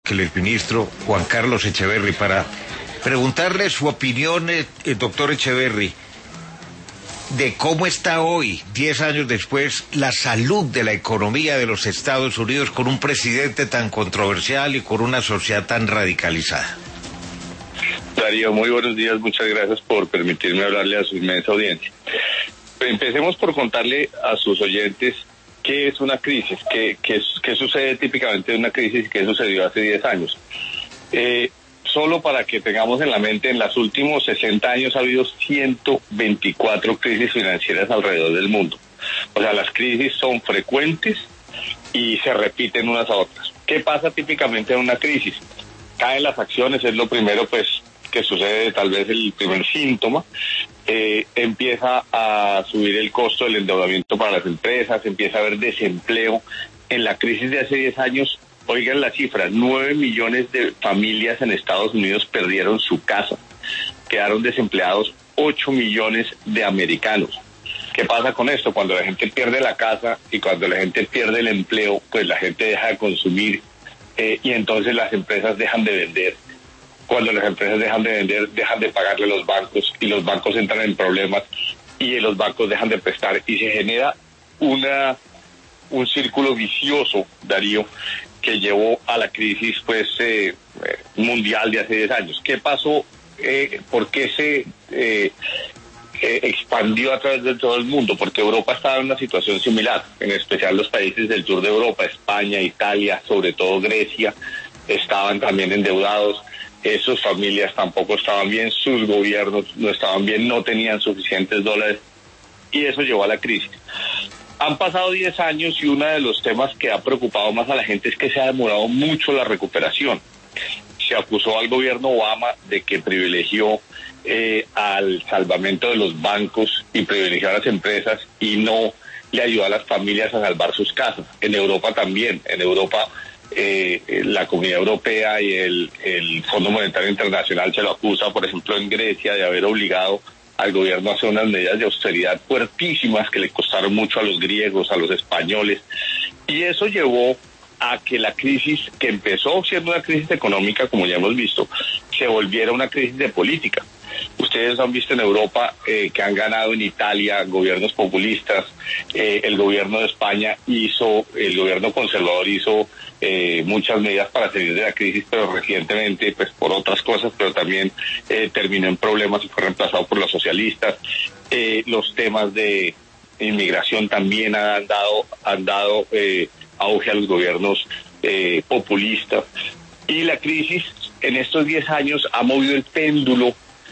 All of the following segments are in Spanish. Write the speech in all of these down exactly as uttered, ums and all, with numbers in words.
que el ministro Juan Carlos Echeverry para preguntarle su opinión, eh, el doctor Echeverry, de cómo está hoy, diez años después, la salud de la economía de los Estados Unidos con un presidente tan controversial y con una sociedad tan radicalizada. Darío, muy buenos días, muchas gracias por permitirme hablarle a su inmensa audiencia. Empecemos por contarle a sus oyentes qué es una crisis, qué, qué, qué sucede típicamente en una crisis y qué sucedió hace diez años. Eh, Solo para que tengamos en la mente, en los últimos sesenta años ha habido ciento veinticuatro crisis financieras alrededor del mundo. O sea, las crisis son frecuentes y se repiten unas a otras. ¿Qué pasa típicamente en una crisis? Caen las acciones, es lo primero pues que sucede, tal vez el primer síntoma. Eh, empieza a subir el costo del endeudamiento para las empresas, empieza a haber desempleo. En la crisis de hace diez años, oigan la cifra, nueve millones de familias en Estados Unidos perdieron su casa, quedaron desempleados ocho millones de americanos. ¿Qué pasa con esto? Cuando la gente pierde la casa y cuando la gente pierde el empleo, pues la gente deja de consumir eh, y entonces las empresas dejan de vender. Cuando las empresas dejan de vender, dejan de pagarle a los bancos y los bancos entran en problemas y los bancos dejan de prestar y se genera una un círculo vicioso, Darío, que llevó a la crisis pues eh, mundial de hace diez años. ¿Qué pasó? Eh, ¿Por qué se eh, eh, expandió a través de todo el mundo? Porque Europa estaba en una situación similar, en especial los países del sur de Europa, España, Italia, sobre todo Grecia, estaban también endeudados. Eh, sus familias tampoco estaban bien, sus gobiernos no estaban bien, no tenían suficientes dólares y eso llevó a la crisis. Han pasado diez años y uno de los temas que ha preocupado más a la gente es que se ha demorado mucho la recuperación. Se acusó al gobierno Obama de que privilegió eh, al salvamento de los bancos y privilegió a las empresas y no le ayudó a las familias a salvar sus casas. En Europa también. En Europa eh, la Comunidad Europea y el, el Fondo Monetario Internacional se lo acusa, por ejemplo, en Grecia, de haber obligado al gobierno a hacer unas medidas de austeridad fuertísimas que le costaron mucho a los griegos, a los españoles, y eso llevó a que la crisis, que empezó siendo una crisis económica, como ya hemos visto, se volviera una crisis de política. Ustedes han visto en Europa eh, que han ganado en Italia gobiernos populistas, eh, el gobierno de España hizo, el gobierno conservador hizo eh, muchas medidas para salir de la crisis, pero recientemente, pues por otras cosas, pero también eh, terminó en problemas y fue reemplazado por los socialistas. Eh, los temas de inmigración también han dado, han dado eh, auge a los gobiernos eh, populistas. Y la crisis en estos diez años ha movido el péndulo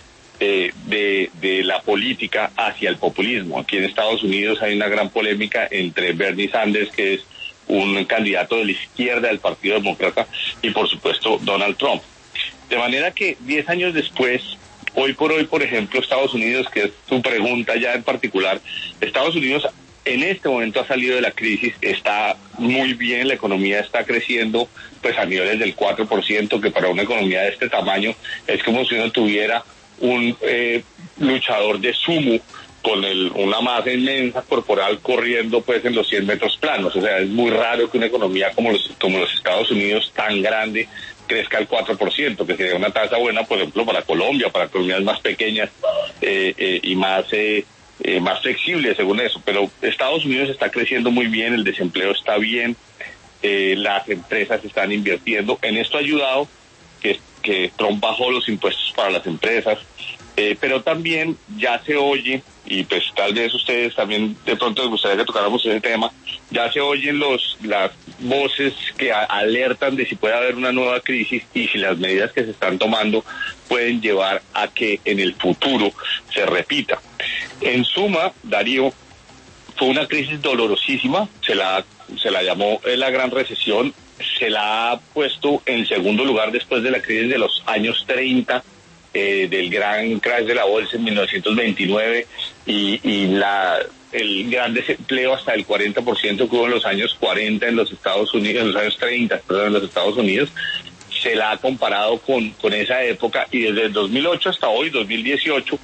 Eh, de, de la política hacia el populismo. Aquí en Estados Unidos hay una gran polémica entre Bernie Sanders, que es un candidato de la izquierda del Partido Demócrata, y por supuesto Donald Trump. De manera que diez años después, hoy por hoy, por ejemplo, Estados Unidos, que es tu pregunta ya en particular, Estados Unidos en este momento ha salido de la crisis, está muy bien, la economía está creciendo pues a niveles del cuatro por ciento, que para una economía de este tamaño es como si uno tuviera un eh, luchador de sumo con el, una masa inmensa corporal corriendo pues en los cien metros planos. O sea, es muy raro que una economía como los, como los Estados Unidos tan grande crezca al cuatro por ciento, que sería una tasa buena, por ejemplo, para Colombia, para economías más pequeñas eh, eh, y más eh, eh, más flexibles según eso. Pero Estados Unidos está creciendo muy bien, el desempleo está bien, eh, las empresas están invirtiendo. En esto ha ayudado que que Trump bajó los impuestos para las empresas, eh, pero también ya se oye, y pues tal vez ustedes también de pronto les gustaría que tocáramos ese tema, ya se oyen los las voces que a, alertan de si puede haber una nueva crisis y si las medidas que se están tomando pueden llevar a que en el futuro se repita. En suma, Darío, fue una crisis dolorosísima, se la, se la llamó eh, la Gran Recesión, se la ha puesto en segundo lugar después de la crisis de los años treinta, eh, del gran crash de la bolsa en mil novecientos veintinueve y, y la el gran desempleo hasta el cuarenta por ciento que hubo en los años cuarenta en los Estados Unidos, en los años treinta, perdón, en los Estados Unidos. Se la ha comparado con, con esa época y desde el dos mil ocho hasta hoy, dos mil dieciocho,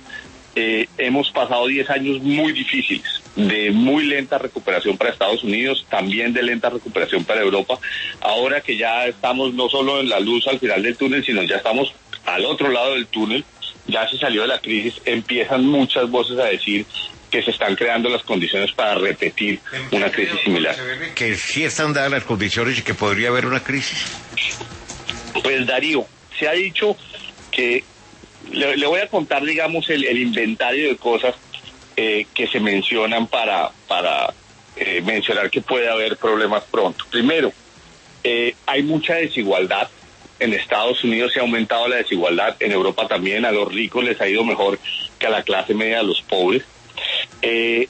Eh, hemos pasado diez años muy difíciles, de muy lenta recuperación para Estados Unidos, también de lenta recuperación para Europa. Ahora que ya estamos no solo en la luz al final del túnel, sino ya estamos al otro lado del túnel, ya se salió de la crisis, empiezan muchas voces a decir que se están creando las condiciones para repetir una crisis similar. Que sí están dadas las condiciones y que podría haber una crisis. Pues Darío, se ha dicho que, le, le voy a contar, digamos, el, el inventario de cosas eh, que se mencionan para, para eh, mencionar que puede haber problemas pronto. Primero, eh, hay mucha desigualdad. En Estados Unidos se ha aumentado la desigualdad, en Europa también, a los ricos les ha ido mejor que a la clase media, a los pobres. Eh,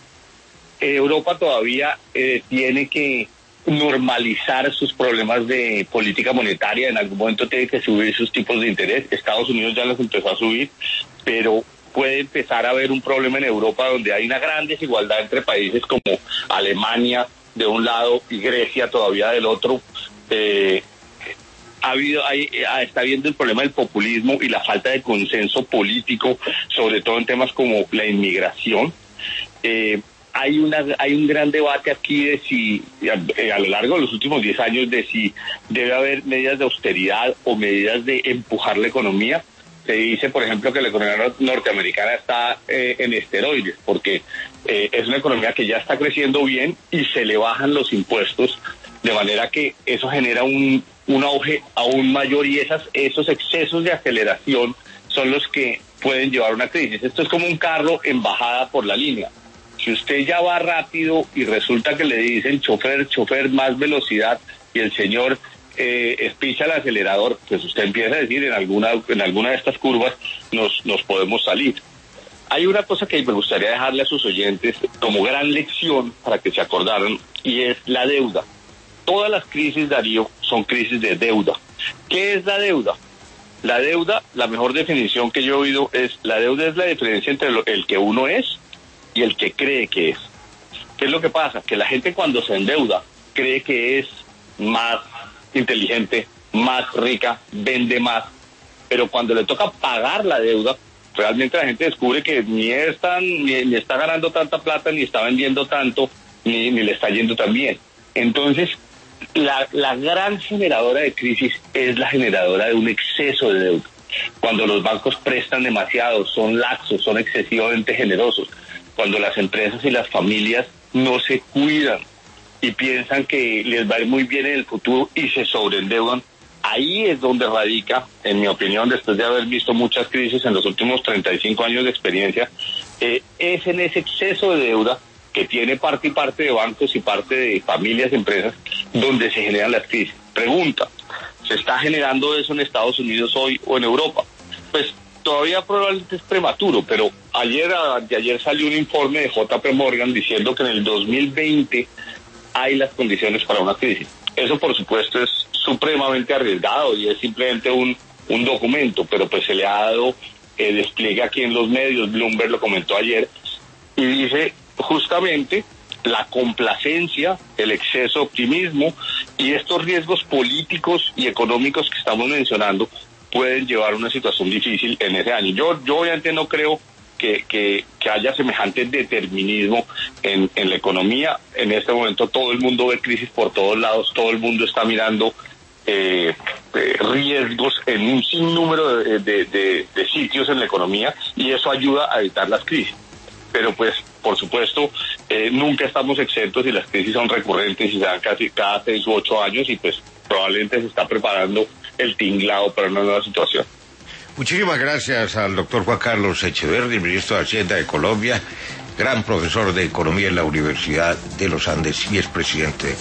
Europa todavía eh, tiene que normalizar sus problemas de política monetaria, en algún momento tiene que subir sus tipos de interés. Estados Unidos ya los empezó a subir, pero puede empezar a haber un problema en Europa donde hay una gran desigualdad entre países como Alemania de un lado y Grecia todavía del otro. Eh, ha habido, hay, está habiendo el problema del populismo y la falta de consenso político, sobre todo en temas como la inmigración. Eh, hay una hay un gran debate aquí de si, a, a lo largo de los últimos diez años, de si debe haber medidas de austeridad o medidas de empujar la economía. Se dice, por ejemplo, que la economía norteamericana está eh, en esteroides, porque eh, es una economía que ya está creciendo bien y se le bajan los impuestos, de manera que eso genera un, un auge aún mayor, y esas, esos excesos de aceleración son los que pueden llevar a una crisis. Esto es como un carro en bajada por la línea. Si usted ya va rápido y resulta que le dicen chofer, chofer, más velocidad, y el señor eh, espicha el acelerador, pues usted empieza a decir, en alguna en alguna de estas curvas nos, nos podemos salir. Hay una cosa que me gustaría dejarle a sus oyentes como gran lección para que se acordaran, y es la deuda. Todas las crisis, Darío, son crisis de deuda. ¿Qué es la deuda? La deuda, la mejor definición que yo he oído es, la deuda es la diferencia entre lo, el que uno es y el que cree que es. ¿Qué es lo que pasa? Que la gente cuando se endeuda cree que es más inteligente, más rica, vende más, pero cuando le toca pagar la deuda, realmente la gente descubre que ni, están, ni, ni está ganando tanta plata, ni está vendiendo tanto, ni, ni le está yendo tan bien. Entonces, la, la gran generadora de crisis es la generadora de un exceso de deuda. Cuando los bancos prestan demasiado, son laxos, son excesivamente generosos. Cuando las empresas y las familias no se cuidan y piensan que les va a ir muy bien en el futuro y se sobreendeudan, ahí es donde radica, en mi opinión, después de haber visto muchas crisis en los últimos treinta y cinco años de experiencia, eh, es en ese exceso de deuda que tiene parte y parte de bancos y parte de familias y empresas donde se generan las crisis. Pregunta, ¿se está generando eso en Estados Unidos hoy o en Europa? Pues todavía probablemente es prematuro, pero ayer, de ayer salió un informe de J P Morgan diciendo que en el dos mil veinte hay las condiciones para una crisis. Eso, por supuesto, es supremamente arriesgado y es simplemente un, un documento, pero pues se le ha dado eh, despliegue aquí en los medios. Bloomberg lo comentó ayer y dice justamente la complacencia, el exceso de optimismo y estos riesgos políticos y económicos que estamos mencionando pueden llevar a una situación difícil en ese año. Yo, yo obviamente no creo que, que, que haya semejante determinismo en, en la economía. En este momento todo el mundo ve crisis por todos lados, todo el mundo está mirando eh, eh, riesgos en un sinnúmero de, de, de, de sitios en la economía, y eso ayuda a evitar las crisis. Pero pues, por supuesto, eh, nunca estamos exentos y las crisis son recurrentes y se dan casi cada seis u ocho años, y pues probablemente se está preparando el tinglado para una nueva situación. Muchísimas gracias al doctor Juan Carlos Echeverri, ministro de Hacienda de Colombia, gran profesor de Economía en la Universidad de los Andes y expresidente de